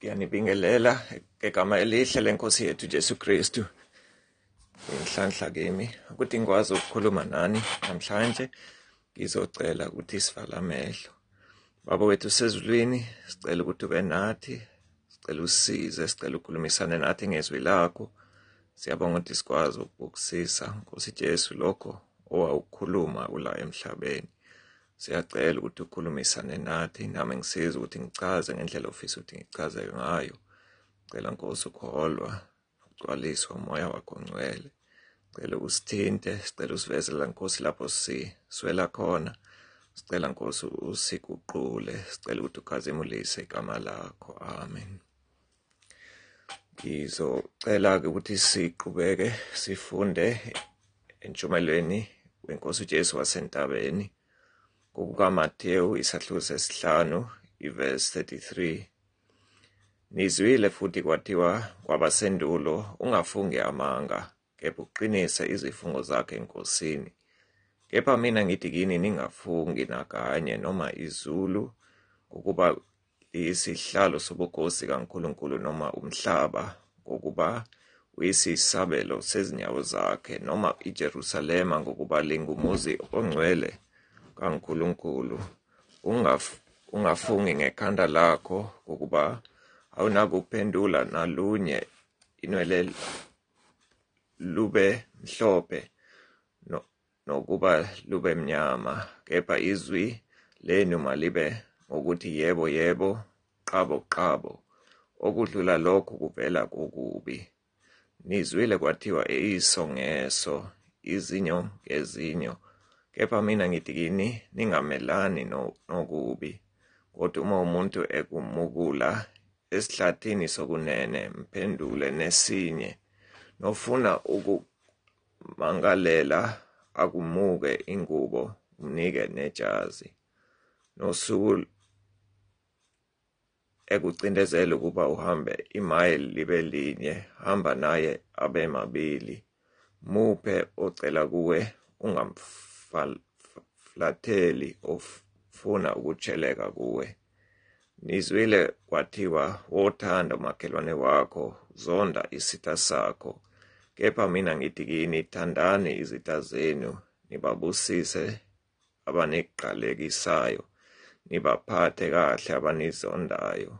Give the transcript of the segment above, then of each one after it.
Ngiyanibingelela ngegama elihle lenkosi yethu Jesu Kristu. Inhlanhla kimi ukuthi ngikwazi ukukhuluma nani namhlanje. Ngizocela ukuthi sivala amehlo. Baba wethu sezulwini, sicela ukuthi ube nathi, sicela usisize, sicela ukhulumisane nathi ngezwi lakho. Siyabonga ukuthi sikwazi ukukusisa Nkosi Jesu lokho owawukhuluma ula emhlabeni. Siyacela ukuthi ukhulumisane nathi, nami ngisize ukuthi ngichaze ngendlela ofisa ukuthi ngichaze ngayo. Cela Nkosi ukholwa, ugcwaliswa umoya wakho ngcwele. Cela usithinte, sicela usivezele Nkosi lapho siswela khona. Sicela Nkosi usiguqule, sicela ukuthi ukhazimulise igama lakho. Amen. Ngizocela-ke ukuthi siqhubeke sifunde entshumayelweni weNkosi uJesu wasentabeni. KukaMathewu isahluko sesihlanu, iverse 33. Nizwile futhi kwathiwa kwabasendulo, ungafungi amanga, kepha uqinise izifungo zakhe eNkosini. Kepha mina ngithi kini ningafungi nakanye noma izulu, ukuba liyisihlalo sobukhosi kaNkulunkulu noma umhlaba, ngokuba uyisisabelo sezinyawo zakhe, noma iJerusalema ngokuba lingumuzi ongcwele kaNkulunkulu. Ungafungi ngekhanda lakho, ngokuba awunakuphendula nalunye inwele lube mhlophe nokuba lube mnyama, kepha izwi lenu malibe ngokuthi yebo yebo, qabo qabo, okudlula lokho kuvela kokubi. Nizwile kwathiwa iso ngeso, izinyo ngezinyo, kepha mina ngithi kini ningamelani nokubi. Kodwa uma umuntu ekumukula esihlathini sokunene, mphendule nesinye. Nofuna ukumangalela, akumuke ingubo, umnike nejazi. Nosuku ekucindezela ukuba uhambe imayili libe linye, hamba naye abe mabili. Muphe ocela kuwe, ungamflatheli ofuna ukutsheleka kuwe. Nizwile kwathiwa wothanda umakhelwane wakho, zonda isitha sakho. Kepha mina ngithi kini, thandani izitha zenu, nibabusise abaniqalekisayo, nibaphathe kahle abanizondayo,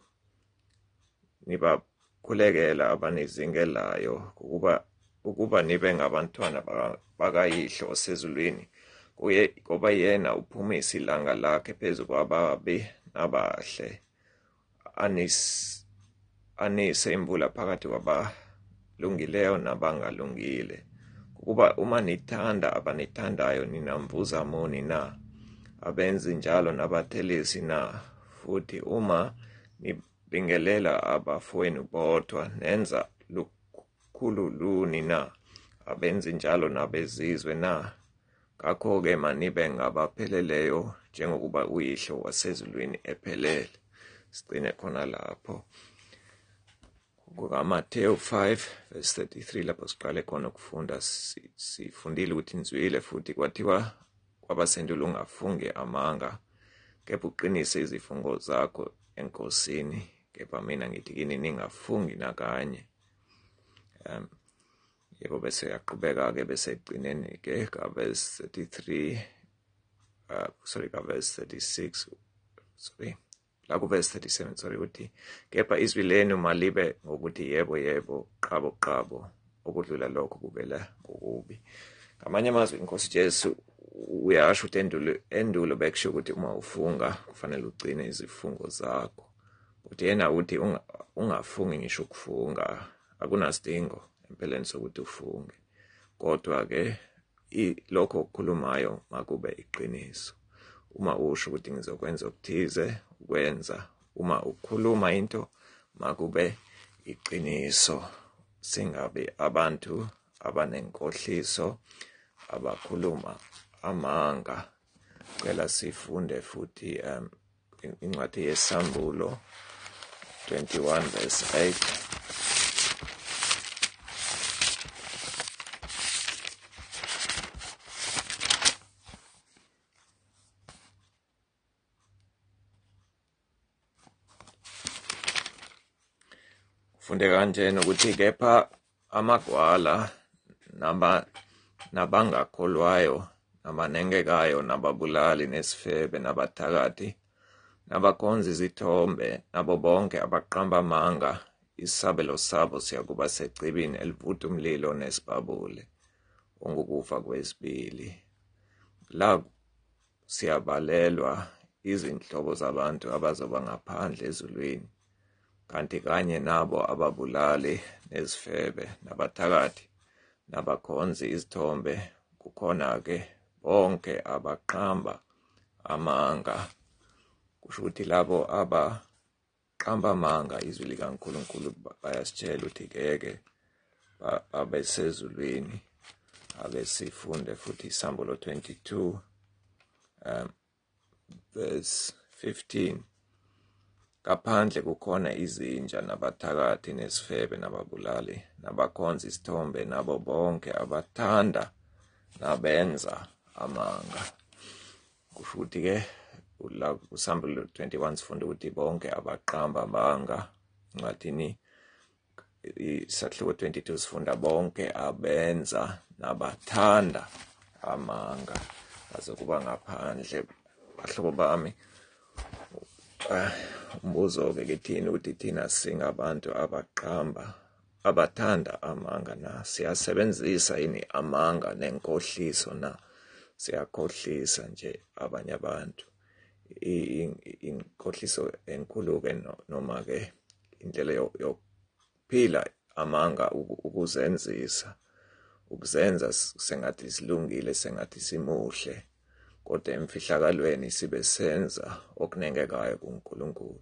nibakhulekela abanizingelayo, ukuba nibe ngabantwana bakayihlo osezulwini, ngoba yena uphumisa ilanga lakhe phezu kwababi nabahle, anise imvula phakathi kwabalungileyo nabangalungile. Ukuba uma nithanda abanithandayo, ninamvuza muni na? Abenzi njalo nabathelisi na? Futhi uma nibingelela abafowenu bodwa, nenza lukhulu luni na? Abenzi njalo nabezizwe na? Ngakho-ke manibe ngabapheleleyo, njengokuba uyihlo wasezulwini ephelele. Sigcine khona lapho. KukaMathewu 5 verse 33, lapho siqale khona ukufunda, sifundile ukuthi nizwile futhi kwathiwa kwabasendulo ungafungi amanga, kepha uqinise izifungo zakho eNkosini. Kepha mina ngithi kini ningafungi nakanye. Yebo, bese yaqhubeka-ke bese egcineni-ke kaverse 33, kaverse 36, la kuverse 37, ukuthi kepha izwi lenu malibe ngokuthi yebo yebo, qabo qabo, okudlula lokho kuvela ngokubi. Ngamanye amazwi iNkosi Jesu uyasho ukuthi endulo bekusho ukuthi uma ufunga kufanele ugcine izifungo zakho. Uthi yena uthi ungafungi ngisho ukufunga, akunasidingo empeleni sokuthi ufunge. Kodwa-ke lokho okukhulumayo makube iqiniso. Uma usho ukuthi ngizokwenza okuthize, ukwenza. Uma ukhuluma into, makube iqiniso. Singabi abantu abanenkohliso, abakhuluma amanga. Cela sifunde futhi incwadi yesambulo 21 verse 8. sifunde kanjena ukuthi kepha amagwala nabangakholwayo nabanengekayo nababulali nesifebe nabathakathi nabakhonza izithombe nabo bonke abaqamba amanga isabelo sabo siyakuba secibini elivutha umlilo nesibabule ongukufa kwesibili. La siyabalelwa izinhlobo zabantu abazoba ngaphandle ezulwini, kanti kanye nabo ababulali nezifebe nabathakathi nabakhonzi izithombe kukhona-ke bonke abaqamba amanga. Kusho ukuthi labo abaqamba amanga izwi likaNkulunkulu bayasitshela ukuthi ngeke abesezulwini. Ake sifunde futhi Isambulo 22 verse 15. Ngaphandle kukhona izinja nabathakathi nesifebe nababulali nabakhonza isithombe nabo bonke abathanda nabenza amanga. Kusho ukuthi-ke la kuSambulo 21 sifunde ukuthi bonke abaqamba amanga. Ngathini isahluko 22 sifunda bonke abenza nabathanda amanga bazokuba ngaphandle. Bahlobo bami, umbuzo-ke kithini ukuthi thina singabantu abathanda amanga na? Siyasebenzisa yini amanga nenkohliso na? Siyakhohlisa nje abanye abantu. Inkohliso enkulu-ke noma-ke indlela yokuphila amanga ukuzenzisa. Ukuzenza sengathi silungile, sengathi simuhle, kodwa emfihlakalweni sibe senza okunengekayo kuNkulunkulu.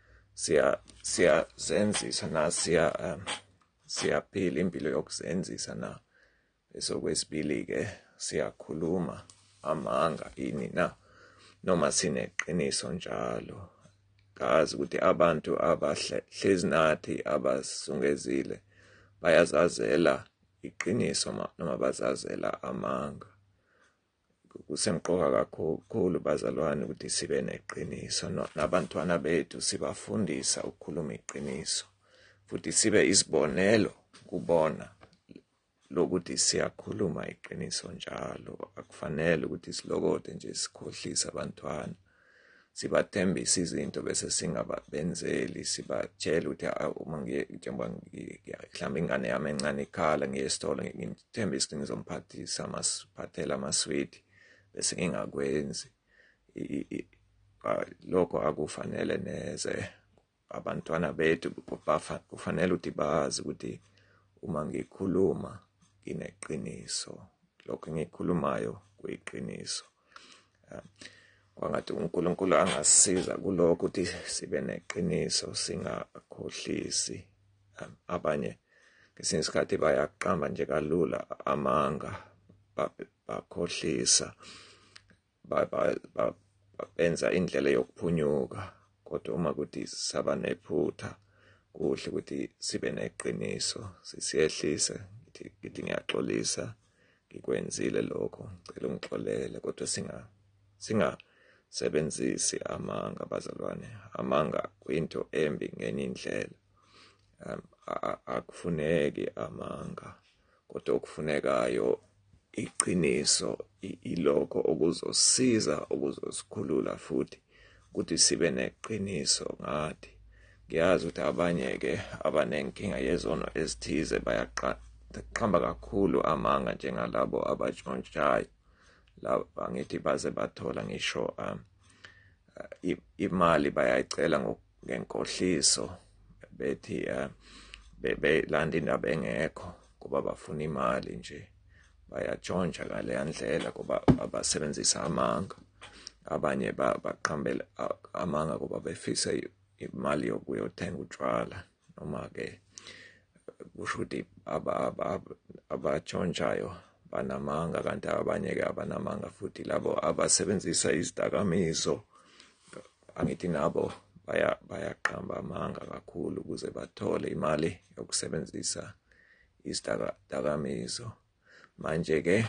Siyazenzisa na? Siyaphila impilo yokuzenzisa na? Bese okwesibili-ke siyakhuluma amanga ini na? Noma sineqiniso njalo. Ngazi ukuthi abantu abahlezi nathi abasungezile bayazazela iqiniso noma bazazela amanga. Kusemqoka kakhulu bazalwane ukuthi sibe neqiniso nabantwana bethu sibafundisa ukukhuluma iqiniso, futhi sibe isibonelo kubona lokuthi siyakhuluma iqiniso njalo. Akufanele ukuthi silokode nje sikhohlise abantwana, sibathembise izinto bese singabenzeli. Sibatshela ukuthi uma mhlawumbe ingane yami encane ikhala ngiye esitolo ngimthembise ukuthi ngizomphathela amaswidi bese ngingakwenzi. Lokho akufanele neze. Abantwana bethu kufanele ukuthi bazi ukuthi uma ngikhuluma ngineqiniso, lokho engikukhulumayo kuyiqiniso. Kwangathi uNkulunkulu angasisiza kulokho ukuthi sibe neqiniso, singakhohlisi. Abanye ngesinye isikhathi bayaqamba nje kalula amanga, bakhohlisa, benza indlela yokuphunyuka. Kodwa uma kuthi saba nephutha, kuhle ukuthi sibe neqiniso, siyehlise ngithi ngiyaxolisa, ngikwenzile lokho, ngicela ungixolele, kodwa singasebenzisi amanga bazalwane. Amanga kuyinto embi ngenye indlela. Akufuneki amanga, kodwa okufunekayo iqiniso, ilokho okuzosiza, okuzosikhulula futhi ukuthi sibe neqiniso ngathi. Ngiyazi ukuthi abanye-ke abanenkinga yezono ezithize bayaqamba kakhulu amanga njengalabo abatshontshayo. Laba ngithi baze bathola ngisho imali bayayicela ngenkohliso, bethi belanda indaba engekho kuba bafuna imali nje. Bayatshontsha ngaleya ndlela kuba abasebenzisa amanga. Abanye baqambela amanga kuba befisa imali yokuyothenga utshwala, noma-ke kusho ukuthi abatshontshayo banamanga, kanti abanye-ke abanamanga futhi labo abasebenzisa izidakamizwa. Angithi nabo bayaqamba amanga kakhulu ukuze bathole imali yokusebenzisa izidakamizwa. Manje-ke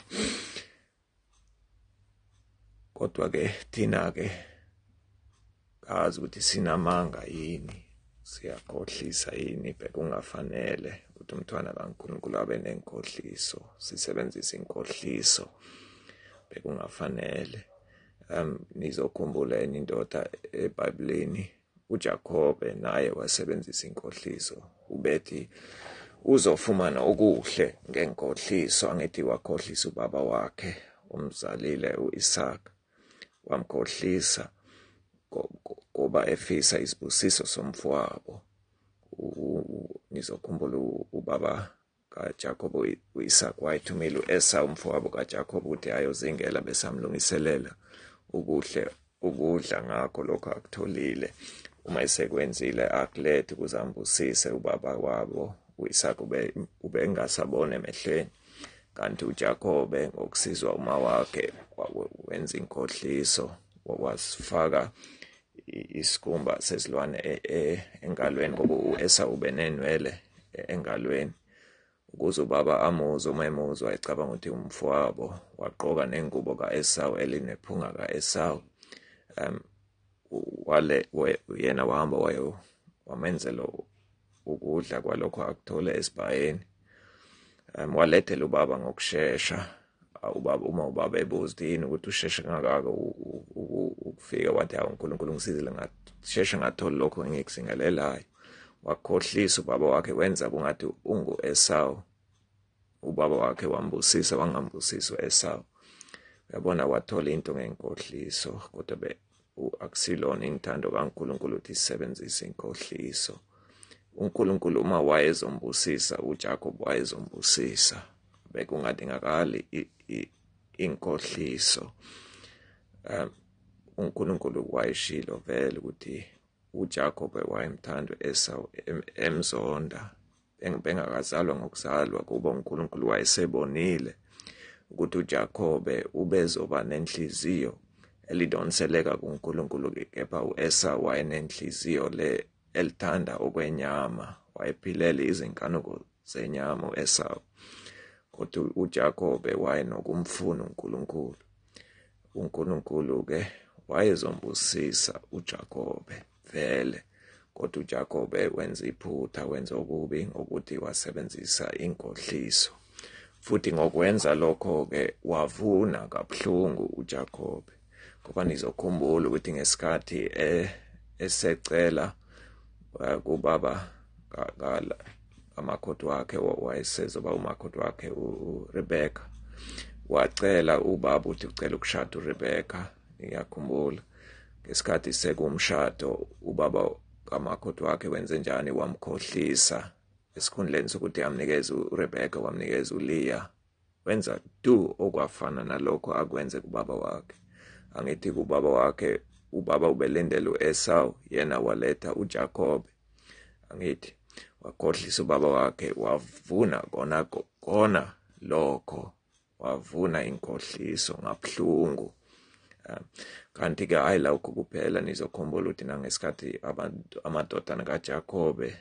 kodwa-ke thina-ke ngazi ukuthi sinamanga yini. siyakhohlisa yini bekungafanele ukuthi umntwana kaNkulunkulu abe nenkohliso, sisebenzisa inkohliso bekungafanele. Nizokhumbula enye indoda eBhayibhelini, uJakobe naye wasebenzisa inkohliso. Ubethi uzofumana okuhle ngenkohliso, angithi wakhohlisa ubaba wakhe umzalile uIsaka, wamkhohlisa ngoba efisa isibusiso somfowabo. Nizokhumbula ubaba kaJakobe uIsaka wayethumile u-Esau umfowabo kaJakobe ukuthi ayozingela besamlungiselela ukudla ngakho lokho akutholile. Uma esekwenzile akulethe ukuze ambusise ubaba wabo uIsaka ube engasabona emehlweni, kanti uJakobe ngokusizwa uma wakhe wenza inkohliso, wasifaka isikhumba sesilwane engalweni ngoba u-Esau ube nenwele engalweni, ukuze ubaba amuzwe. Uma emuzwa ecabanga ukuthi umfowabo, waqoka nengubo ka-Esau elinephunga ka-Esau. Yena wahamba wamenzela ukudla kwalokho akuthole esibhayeni. Walethela ubaba ngokushesha. Uma ubaba ebuza yini ukuthi usheshe kangaka ukufika, wathi hawu uNkulunkulu ngisizile ngasheshe ngathola lokho engikuzingelelayo. Wakhohlisa ubaba wakhe, wenza kungathi ungu-Esau. Ubaba wakhe wambusisa, wangambusisi u-Esau. Uyabona, wathola into ngenkohliso, kodwa akusilona inthando kaNkulunkulu ukuthi sisebenzise inkohliso. uNkulunkulu uma wayezombusisa uJakobe wayezombusisa, bekungadingakali inkohliso. uNkulunkulu wayeshilo vele ukuthi uJakobe wayemthanda u-Esau, emzonda. Bengakazalwa ngokuzalwa kuba uNkulunkulu wayesebonile ukuthi uJakobe ubezoba nenhliziyo elidonseleka kuNkulunkulu, kepha u-Esau wayenenhliziyo elithanda okwenyama, wayephilela izinkanuko zenyama u-Esau. Kodwa uJakobe wayenokumfuna uNkulunkulu. uNkulunkulu-ke wayezombusisa uJakobe vele, kodwa uJakobe wenza iphutha, wenza okubi ngokuthi wasebenzisa inkohliso. Futhi ngokwenza lokho-ke wavuna kabuhlungu uJakobe, ngoba nizokhumbula ukuthi ngesikhathi esecela kubaba amakhosi wakhe, wayesezoba umakhosi wakhe uRebeka, wacela ubaba ukuthi ucela ukushada uRebeka. Ngiyakhumbula ngesikhathi sekumshado ubaba kamakhosi wakhe wenze njani? Wamkhohlisa. Esikhundleni sokuthi amnikeze uRebeka wamnikeza uLeah. Wenza okwafana nalokho akwenze kubaba wakhe. Angithi kubaba wakhe, ubaba ubelindele u-Esau, yena waletha uJakobe. Angithi wakhohlisa ubaba wakhe, wavuna kona lokho, wavuna inkohliso ngabuhlungu. Kanti-ke hayi lokho kuphela, nizokhumbula ukuthi nangesikhathi amadodana kaJakobe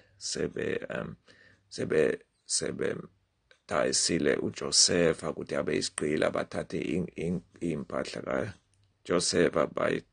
sebedayisile uJosefa ukuthi abe isigqila, bathathe iy'mpahla kaJosefa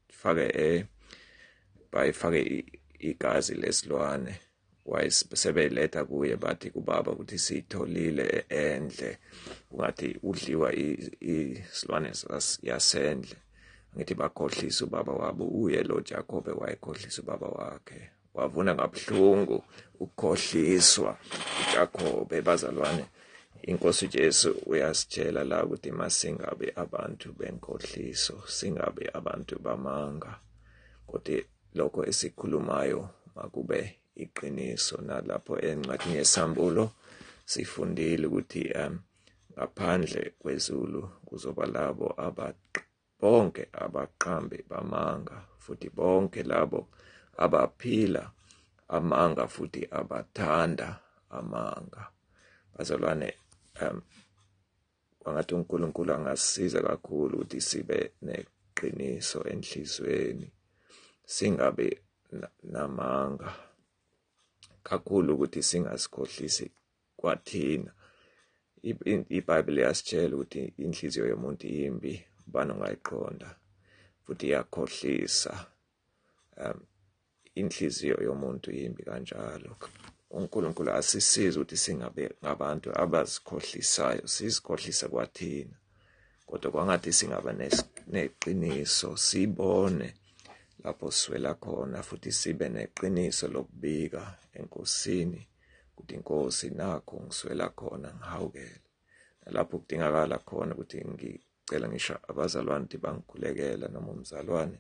bayifake igazi lesilwane, sebeletha kuye, bathi kubaba ukuthi siyitholile endle, ungathi udliwa isilwane yasendle. Ngithi bakhohlisa ubaba wabo, uye lo Jakobe wayekhohlisa ubaba wakhe, wavuna ngabuhlungu ukukhohliswa uJakobe. Bazalwane, iNkosi Jesu uyasitshela la ukuthi masingabe abantu benkohliso, singabe abantu bamanga, kodwa lokho esikhulumayo makube iqiniso. Nalapho encwadini yesambulo sifundile ukuthi ngaphandle kwezulu kuzoba labo bonke abaqambi bamanga, futhi bonke labo abaphila amanga futhi abathanda amanga. Bazalwane, wangathi uNkulunkulu angasisiza kakhulu ukuthi sibe neqiniso enhlizweni, singabe namanga kakhulu, ukuthi singasikhohlisi kwathina. iBhayibheli yasitshela ukuthi inhliziyo yomuntu yimbi, ubani ongayiqonda, futhi iyakhohlisa. inhliziyo yomuntu yimbi kanjalo. uNkulunkulu asisize ukuthi singabe ngabantu abazikhohlisayo, sizikhohlisa kwathina. Kodwa kwangathi singaba neqiniso, sibone lapho siswela khona, futhi sibe neqiniso lokubika enkosini ukuthi inkosi nakho ngiswela khona, ngihawukele. Nalapho kudingakala khona ukuthi ngicela ngisho abazalwane ukuthi bangikhulekela noma umzalwane,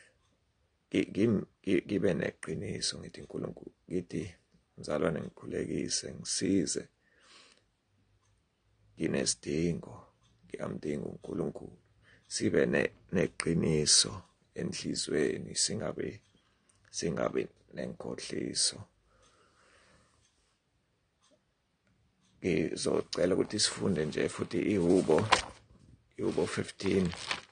ngibe neqiniso ngithi uNkulunkulu, ngithi mzalwane ngikhulekise, ngisize, nginesidingo, ngiyamdinga uNkulunkulu. Sibe neqiniso enhlizweni, singabe nenkohliso. Ngizocela ukuthi sifunde nje futhi iHubo 15.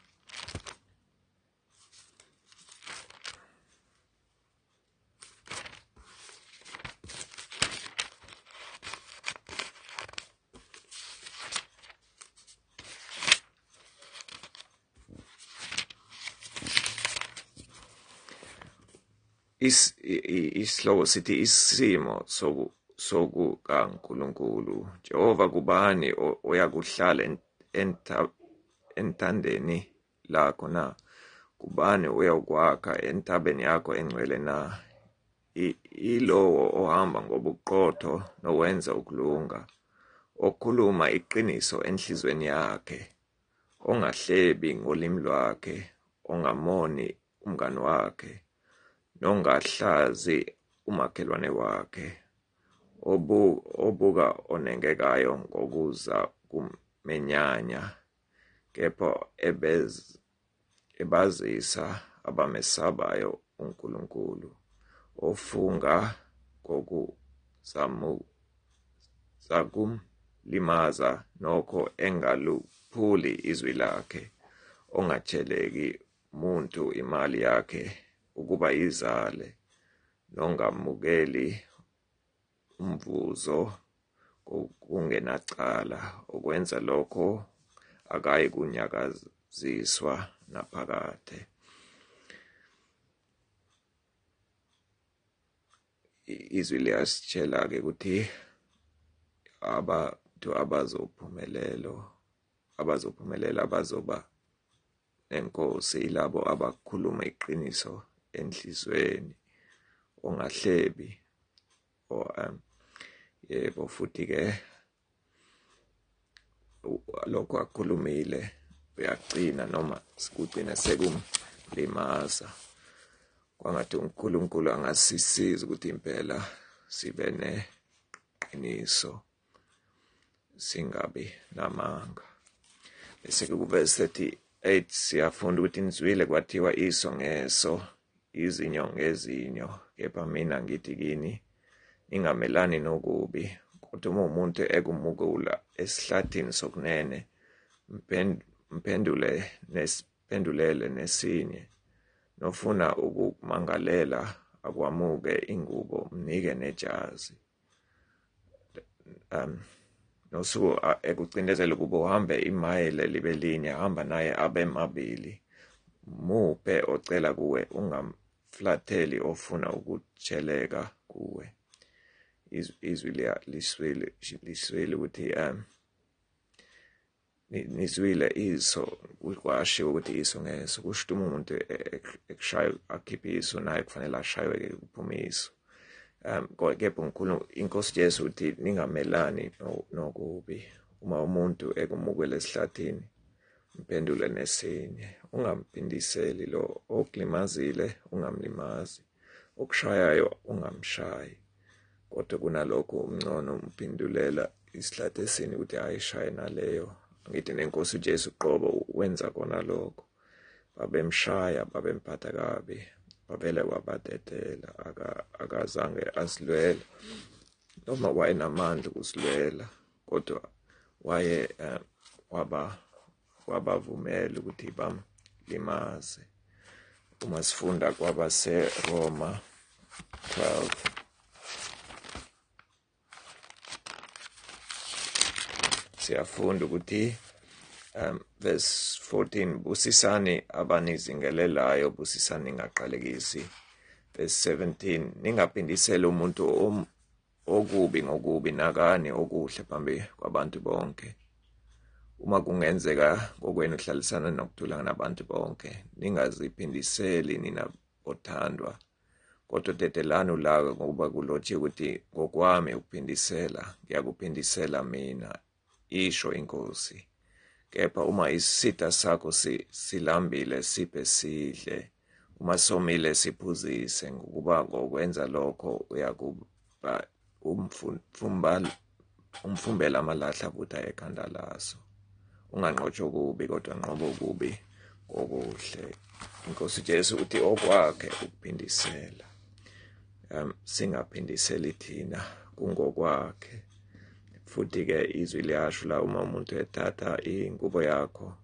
Isihloko sithi isimo sokukaNkulunkulu. Jehova, kubani oyakuhlala entandeni lakho na? Kubani uyakwakha entabeni yakho engcwele na? Ilowo ohamba ngobuqotho nowenza ukulunga, okhuluma iqiniso enhlizweni yakhe, ongahlebi ngolimi lwakhe, ongamoni umngani wakhe, nongahlazi umakhelwane wakhe, obuka onengekayo ngokuza kumenyanya, kepha ebazisa abamesabayo uNkulunkulu, ofunga ngokuzakumlimaza nokho engaluphuli izwi lakhe, ongatsheleki muntu imali yakhe ukuba izale, nongamukeli umvuzo kungenacala, okwenza lokho akayi kunyakaziswa naphakade. Izwi liyasitshela-ke ukuthi abantu abazophumelela abazoba nenkosi ilabo abakhuluma iqiniso enhlizweni, ongahlebi. Yebo, futhi-ke lokho akhulumile uyagcina noma sikugcina sekumlimaza. Kwangathi uNkulunkulu angasisiza ukuthi impela sibe neqiniso, singabi namanga. Bese-ke kuvesi 38 siyafunda ukuthi nizwile kwathiwa iso ngeso, izinyo ngezinyo, kepha mina ngithi kini, ningamelani nokubi. Kodwa uma umuntu ekumukula esihlathini sokunene, mphendulele nesinye. Nofuna ukumangalela akwamuke ingubo, mnike nejazi. Nosuku ekucindezela ukuba uhambe imayile libe linye, hamba naye abe mabili. Muphe ocela kuwe, ungamflatheli ofuna ukutsheleka kuwe. Izwi liswile ukuthi nizwile iso, kwashiwo ukuthi iso ngeso. Kusho uma umuntu ekushaya akhiphe iso, naye kufanele ashaywe kuphume iso. Kepha iNkosi Jesu uthi ningamelani nokubi. Uma umuntu ekumukela esihlathini, mphendule nesinye. Ungamphindiseli lo okulimazile, ungamlimazi. Okushayayo ungamshayi. Kodwa kunalokho umngcono umphindulela isihlathi esini ukuthi ayishaye naleyo. Ngithi neNkosi uJesu qobo wenza kona lokho. Babemshaya, babemphatha kabi, babele wabadedela, akazange asilwela, noma wayenamandla ukusilwela, kodwa wabavumela ukuthi bamlimaze. Uma sifunda kwabaseRoma 12, siyafunda ukuthi verse 14, busisani abanizingelelayo, busisani ngaqalekisi, verse 17, ningaphindiseli umuntu okubi ngokubi, nakani okuhle phambi kwabantu bonke. Uma kungenzeka kokwenu kuhlalisana nokuthula nabantu bonke, ningaziphindiseli nina othandwa, kodwa dedelani ulaka, ngokuba kulotshiwe ukuthi ngokwami ukuphindisela ngiyakuphindisela mina, isho iNkosi. Kepha uma isitha sakho silambile, siphe sidle, uma somile siphuzise, ngokuba ngokwenza lokho uyakuba umfumbela amalahle avutha ekhanda laso. Unganqotshi okubi, kodwa nqoba okubi ngokuhle. iNkosi Jesu uthi okwakhe ukuphindisela. Singaphindiseli thina, kungokwakhe. Futhi-ke izwi liyasho la, uma umuntu ethatha ingubo yakho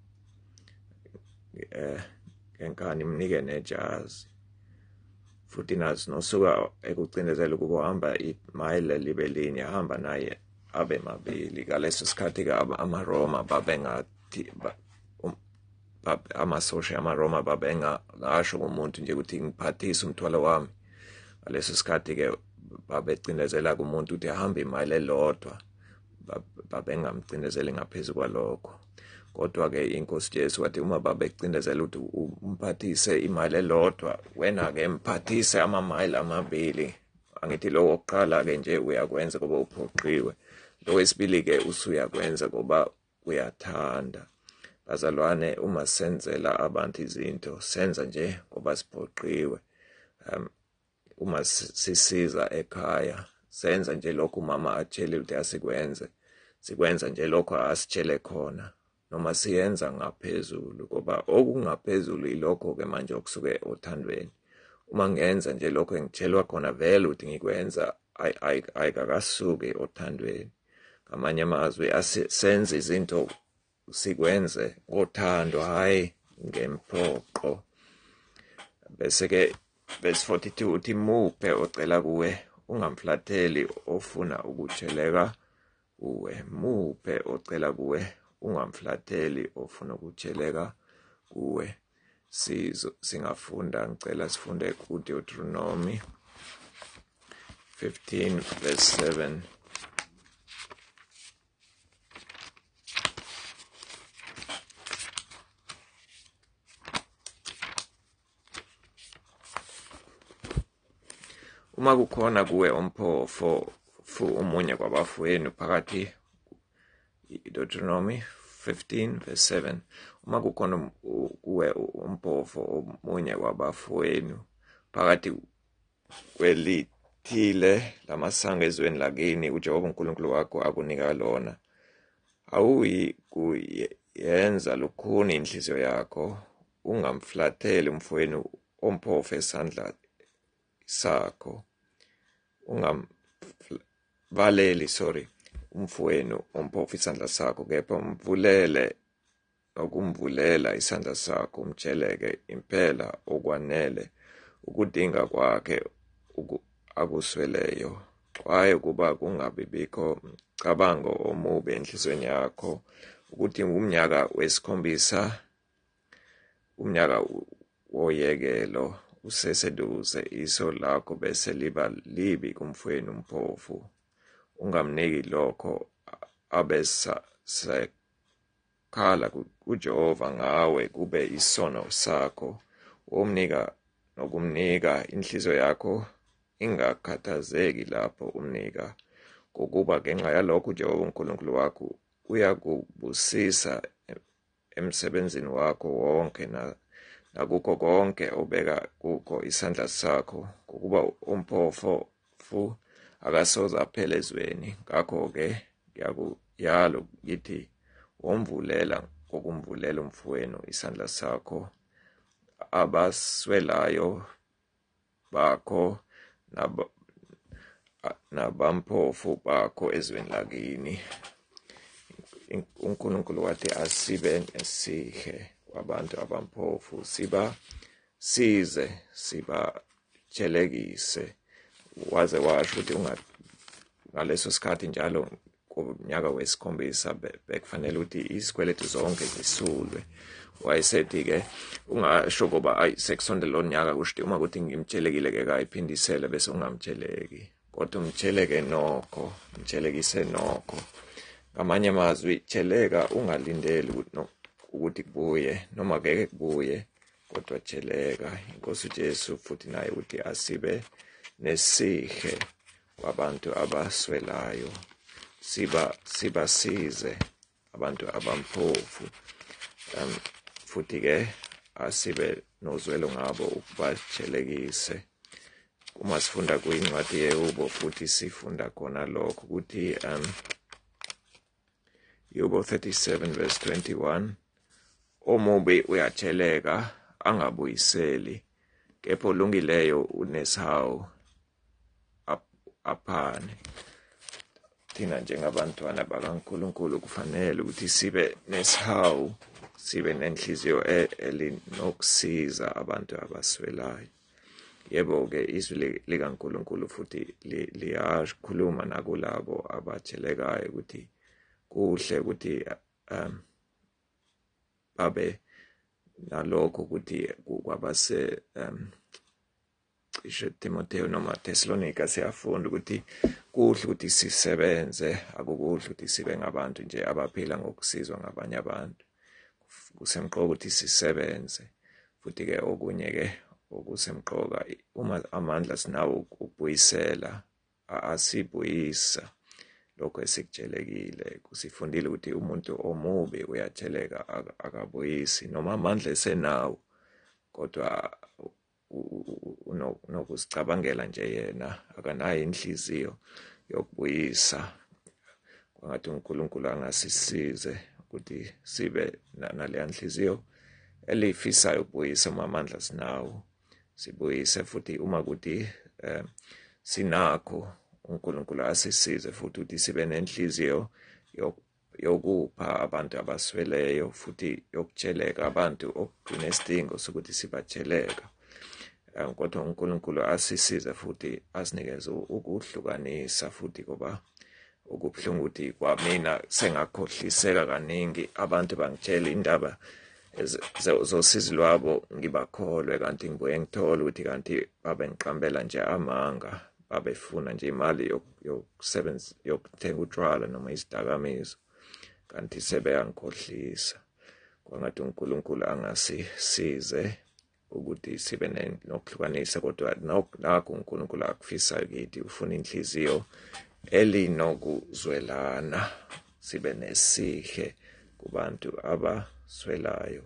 ngenkani imnike nejazi. Futhi nazi nosuka ekucindezela ukuba uhamba imayile libe linye, hamba naye abe mabili. Ngaleso sikhathi-ke amaRoma babengathi amasosha amaRoma babengasho kumuntu nje ukuthi ngiphathise umthwalo wami. Ngaleso sikhathi-ke babecindezela kumuntu ukuthi ahambe imayile elodwa, babengamcindezeli ngaphezu kwalokho. Kodwa-ke iNkosi Jesu wathi uma babecindezela ukuthi umphathise imayile elodwa, wena-ke mphathise amamayile amabili. Angithi lo wokuqala-ke nje uyakwenza ngoba uphoqiwe, lo wesibili-ke usuyakwenza ngoba uyathanda. Bazalwane, uma senzela abantu izinto senza nje ngoba siphoqiwe. Uma sisiza ekhaya senza nje lokho umama atshele ukuthi asikwenze, sikwenza nje lokho asitshele khona, noma siyenza ngaphezulu, ngoba okungaphezulu ilokho-ke manje okusuke othandweni. Uma ngenza nje lokho engitshelwa khona vele ukuthi ngikwenza, ayikakasuki othandweni. Ngamanye amazwi senze izinto sikwenze ngothando, hhayi ngemphoqo. Bese-ke verse 42 uthi muphe ocela kuwe, ungamflatheli ofuna ukutsheleka kuwe. Muphe ocela kuwe, ungamflatheli ofuna ukutsheleka kuwe. Singafunda, ngicela sifunde kuDeuteronomy 15 verse 7. Uma kukhona kuwe umphofu omunye kwabafowenu phakathi, Deuteronomy 15 verse 7. Uma kukhona kuwe umphofu omunye kwabafowenu phakathi kwelithile lamasango ezweni lakini, uJehova uNkulunkulu wakho akunika lona, awuyi kuyenza lukhuni inhliziyo yakho, ungamflatheli umfowenu omphofu esandla sakho. Ungamvaleli umfowenu omphofu isandla sakho, kepha umvulele nokumvulela isandla sakho, umtsheleke impela okwanele ukudinga kwakhe akusweleyo. Xwaye ukuba kungabibikho mcabango omubi enhlizweni yakho, ukuthi umnyaka wesikhombisa, umnyaka woyekelo, useseduze iso lakho bese liba libi kumfowenu umphofu. Ungamniki lokho abesekhala kuJehova ngawe kube isono sakho. Umnika nokumnika, inhliziyo yakho ingakhathazeki lapho umnika, ngokuba ngenxa yalokho uJehova uNkulunkulu wakho uyakubusisa emsebenzini wakho wonke nakukho konke obeka kukho isandla sakho, ngokuba umphofu akasoze aphele ezweni. Ngakho-ke ngiyakuyala ngithi womvulela ngokumvulela umfowenu isandla sakho, abaswelayo bakho nabamphofu bakho ezweni lakini. uNkulunkulu wathi asibe nesihe kwabantu abamphofu, size sibatshelekise, waze washo ukuthi ngaleso sikhathi njalo ngonyaka wesikhombisa bekufanele ukuthi izikweletu zonke zisulwe. Wayesethi-ke ungasho ngoba sekusondela lo nyaka kusho uma ukuthi ngimtshelekile-ke kayiphindisele bese ungamtsheleki, kodwa umtsheleke nokho, mtshelekise nokho. Ngamanye amazwi tsheleka ungalindeli ukuthi kubuye noma ngeke kubuye, kodwa tsheleka. Inkosi uJesu futhi naye ukuthi asibe nesihe kwabantu abaswelayo, sibasize abantu abamphofu, futhi-ke asibe nozwelo ngabo ukubatshelekise. Uma sifunda kwincwadi yeYobe futhi sifunda khona lokho ukuthi Yobe 37 verse 21, omubi uyatsheleka angabuyiseli, kepha olungileyo unesihawu aphane. Thina njengabantwana bakaNkulunkulu kufanele ukuthi sibe nesihawu, sibe nenhliziyo elinokusiza abantu abaswelayo. Yebo-ke izwi likaNkulunkulu futhi liyakhuluma nakulabo abatshelekayo ukuthi kuhle ukuthi babe nalokho ukuthi kwabase cishe Timotheo noma Thessalonika siyafunda ukuthi kuhle ukuthi sisebenze, akukuhle ukuthi sibe ngabantu nje abaphila ngokusizwa ngabanye abantu. Kusemqoka ukuthi sisebenze, futhi-ke okunye-ke okusemqoka uma amandla sinawo ukubuyisela, asibuyisa lokho esikutshelekile. Kusifundile ukuthi umuntu omubi uyatsheleka akabuyisi, noma amandla esenawo, kodwa unokusicabangela nje yena, akanayo inhliziyo yokubuyisa. Kwangathi uNkulunkulu angasisize ukuthi sibe naleya nhliziyo elifisayo ukubuyisa. Uma amandla sinawo, sibuyise, futhi uma ukuthi sinakho, uNkulunkulu asisize futhi ukuthi sibe nenhliziyo yokupha abantu abasweleyo, futhi yokutsheleka abantu okunesidingo sokuthi sibatsheleka. Kodwa uNkulunkulu asisize futhi asinikeze ukuhlukanisa, futhi ngoba okubuhlungu ukuthi kwamina sengakhohliseka kaningi, abantu bangitshela indaba zosizi lwabo ngibakholwe, kanti ngibuye ngithole ukuthi kanti babengiqambela nje amanga, babefuna nje imali yokuthenga utshwala noma izidakamizwa, kanti sebeyangikhohlisa. Kwangathi uNkulunkulu angasisize ukuthi sibe nokuhlukanisa, kodwa nakho uNkulunkulu akufisayo kithi, ufuna inhliziyo elinokuzwelana, sibe nesihe kubantu abaswelayo.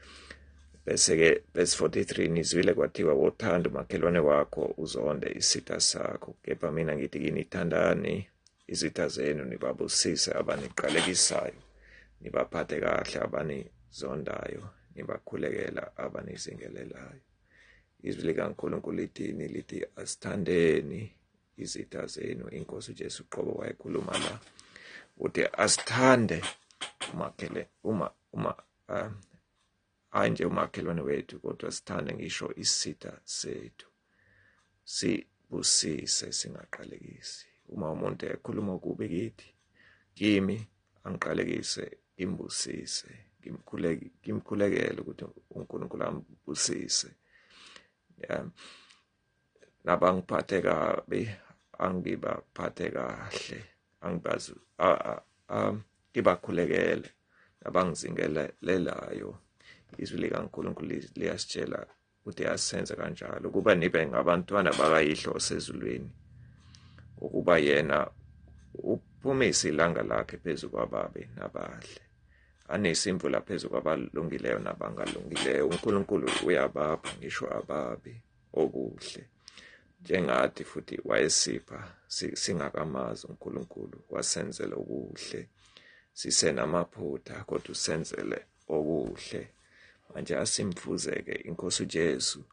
Bese-ke verse 43, nizwile kwathiwa wothanda umakhelwane wakho uzonde isitha sakho, kepha mina ngithi kini thandani izitha zenu, nibabusise abaniqalekisayo, nibaphathe kahle abanizondayo, nibakhulekela abanizingelelayo. Izwi likaNkulunkulu lithini? Lithi asithandeni izitha zenu. Inkosi uJesu qobo wayekhuluma la uthi asithande hayi nje umakhelwane wethu, kodwa sithande ngisho isitha sethu, sibusise singaqalekisi. Uma umuntu ekhuluma kubi kimi, angiqalekise, ngimbusise, ngimkhulekele ukuthi uNkulunkulu ambusise. Nabangiphathe kabi, angibaphathe kahle, ngibakhulekele, nabangizingelelayo. Izwi likaNkulunkulu liyasitshela ukuthi asenze kanjalo, ukuba nibe ngabantwana bakayihlo osezulwini, ukuba yena uphumisa ilanga lakhe phezu kwababi nabahle, anise imvula phezu kwabalungileyo nabangalungileyo. uNkulunkulu uyabapha ngisho ababi okuhle, njengathi futhi wayesipha singakamazi uNkulunkulu, wasenzela okuhle. Sisenamaphutha kodwa usenzele okuhle. Manje asimfuzeke Inkosi uJesu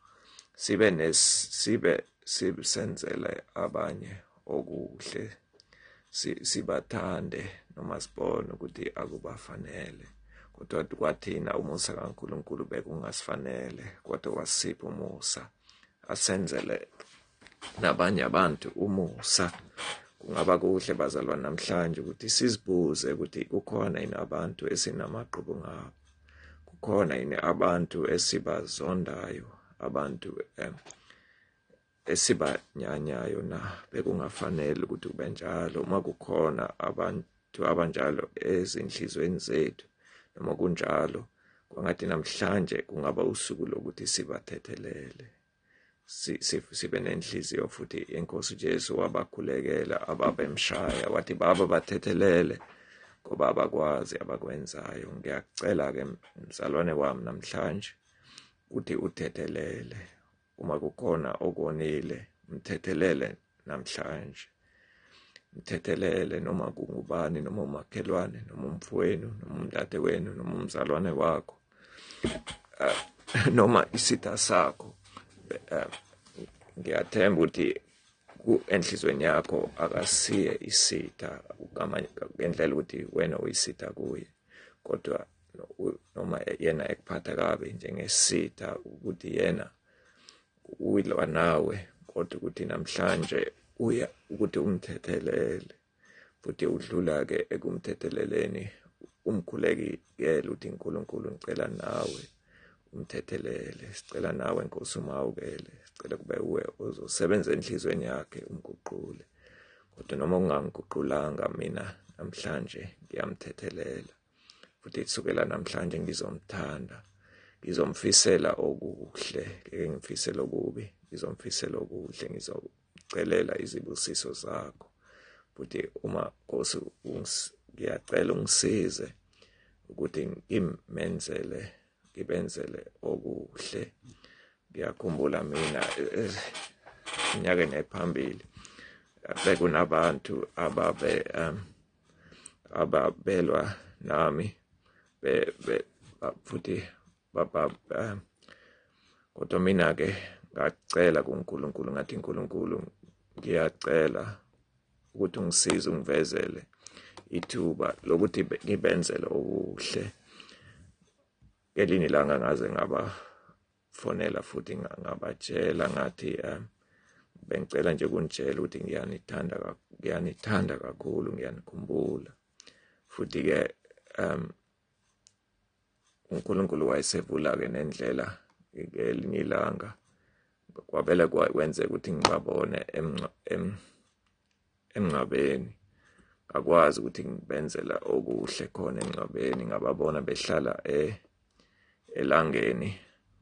sibenzele abanye okuhle, sibathande noma sibone ukuthi akubafanele, kodwa kwathina umusa kaNkulunkulu bekungasifanele, kodwa wasipha umusa asenzele nabanye abantu umusa. kungaba kuhle bazalwane namhlanje ukuthi sizibuze ukuthi kukhona yini abantu esinamaqhubu ngabo, kukhona yini abantu esibazondayo, abantu esibanyanyayo na bekungafanele ukuthi kube njalo. Uma kukhona abantu abanjalo ezinhlizweni zethu noma kunjalo, kwangathi namhlanje kungaba usuku lokuthi sibathethelele, sibe nenhliziyo futhi inkosi Jesu wabakhulekela ababemshaya wathi baba bathethelele ngoba abakwazi abakwenzayo. Ngiyacela-ke mzalwane wami namhlanje ukuthi uthethelele. Uma kukhona okonile mthethelele namhlanje, mthethelele noma kungubani, noma umakhelwane, noma umfowenu, noma umdadewenu, noma umzalwane wakho, noma isitha sakho. Ngiyathemba ukuthi enhlizweni yakho akasiye isitha ngendlela ukuthi wena uyisitha kuye, kodwa noma yena ekuphatha kabi njengesitha ukuthi yena uyilwa nawe, kodwa ukuthi namhlanje uya ukuthi umthethelele futhi udlula-ke ekumthetheleleni umkhulekele uthi uNkulunkulu ngicela nawe umthethelele. Sicela nawe Nkosi umawukele, sicela kube uwe ozosebenza enhlizweni yakhe umguqule, kodwa noma ungangiguqulanga mina namhlanje ngiyamthethelela futhi kusukela namhlanje ngizomthanda, ngizomfisela okuhle, ngeke ngifisele okubi, ngizomfisela okuhle, ngizocelela izibusiso zakho futhi uma Nkosi ngiyacela ungisize ukuthi ngibenzele okuhle. Ngiyakhumbula mina eminyakeni ephambili bekunabantu ababelwa nami futhi kodwa mina-ke ngacela kuNkulunkulu ngathi uNkulunkulu ngiyacela ukuthi ungisize ungivezele ithuba lokuthi ngibenzele okuhle. Ngelinye ilanga ngaze ngabafonela futhi ngabatshela ngathi bengicela nje kunitshela ukuthi ngiyanithanda kakhulu, ngiyanikhumbula futhi-ke uNkulunkulu wayesevula-ke nendlela ngelinye ilanga kwabele kwenzeka ukuthi ngibabone emngcwabeni. Ngakwazi ukuthi ngibenzela okuhle khona emngcwabeni, ngababona behlala elangeni,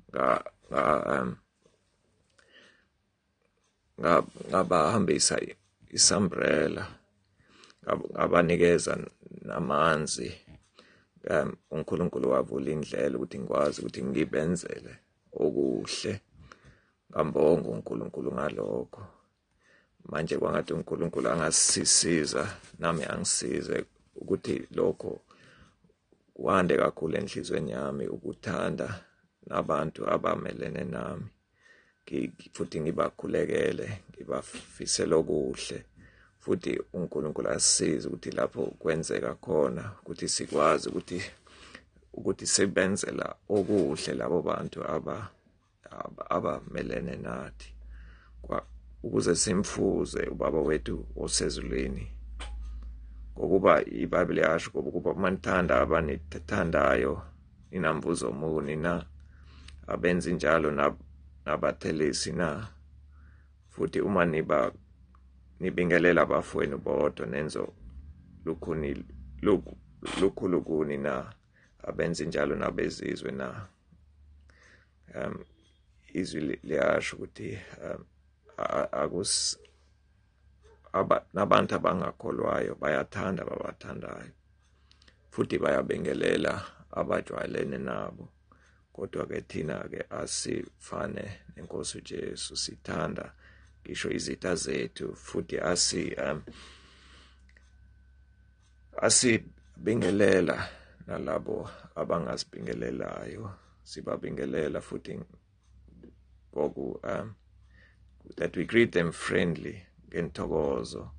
ngabahambisa isumbrella, ngabanikeza namanzi. uNkulunkulu wavula indlela ukuthi ngikwazi ukuthi ngibenzele okuhle. Ngambonga uNkulunkulu ngalokho. Manje kwangathi uNkulunkulu angasisiza nami angisize ukuthi lokho kwande kakhulu enhlizweni yami, ukuthanda nabantu abamelene nami, futhi ngibakhulekele, ngibafisele okuhle, futhi uNkulunkulu asisize ukuthi lapho kwenzeka khona ukuthi sikwazi ukuthi sibenzela okuhle labo bantu abamelene nathi, ukuze simfuze uBaba wethu osezulwini. Ngokuba iBhayibheli yasho ngokuba manithanda abanithandayo ninamvuzo muni na, abenzi njalo nabathelisi na, futhi uma nibingelela abafowenu bodwa nenzo lukhulu kuni na, abenzi njalo nabezizwe na. Izwi liyasho ukuthi nabantu abangakholwayo bayathanda ababathandayo futhi bayabengelela abajwayelene nabo. Kodwa-ke thina-ke asifane neNkosi uJesu, sithanda ngisho izitha zethu futhi asibingelela nalabo abangazibingelelayo, sibabingelela futhi that we greet them friendly, ngentokozo.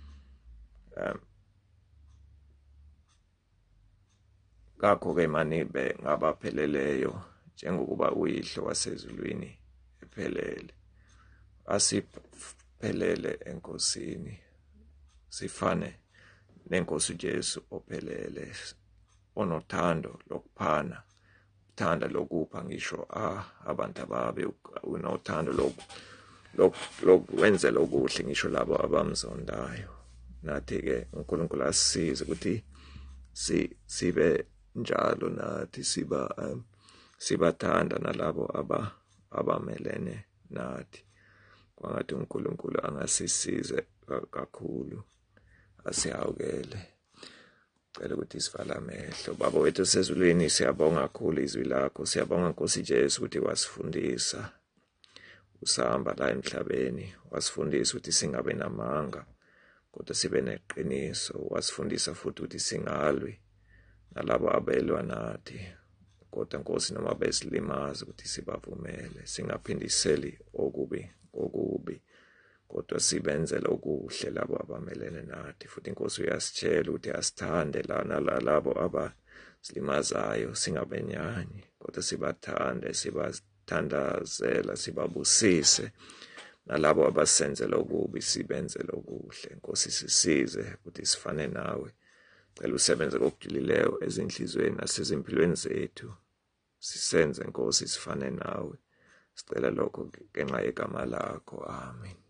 Ngakho-ke manibe ngabapheleleyo njengokuba uyihlo wasezulwini ephelele. Asiphelele eNkosini, sifane nenkosi uJesu ophelele, onothando lokuphana, uthanda lokupha ngisho abantu ababe, unothando lokwenzela okuhle ngisho labo abamzondayo. Nathi-ke uNkulunkulu asisize ukuthi sibe njalo nathi, sibathanda nalabo abamelene nathi. Kwangathi uNkulunkulu angasisize kakhulu, asihawukele. Cela ukuthi sivale amehlo. Baba wethu osezulwini, siyabonga kakhulu izwi lakho, siyabonga Nkosi Jesu ukuthi wasifundisa usahamba la emhlabeni, wasifundisa ukuthi singabe namanga kodwa sibe neqiniso, wasifundisa futhi ukuthi singalwi nalabo abelwa nathi, kodwa Nkosi noma besilimaza ukuthi sibavumele, singaphindiseli okubi ngokubi, kodwa sibenzele okuhle labo abamelene nathi. Futhi Nkosi uyasitshela ukuthi asithande lana labo abasilimazayo, singabenyanyi kodwa sibathande, sibathandazela, sibabusise. Nalabo abasenzela okubi sibenzele okuhle. Nkosi sisize ukuthi sifane nawe. Cela usebenze ngokujulileyo ezinhlizweni nasezimpilweni zethu, sisenze Nkosi sifane nawe. Sicela lokho ngenxa yegama lakho, amen.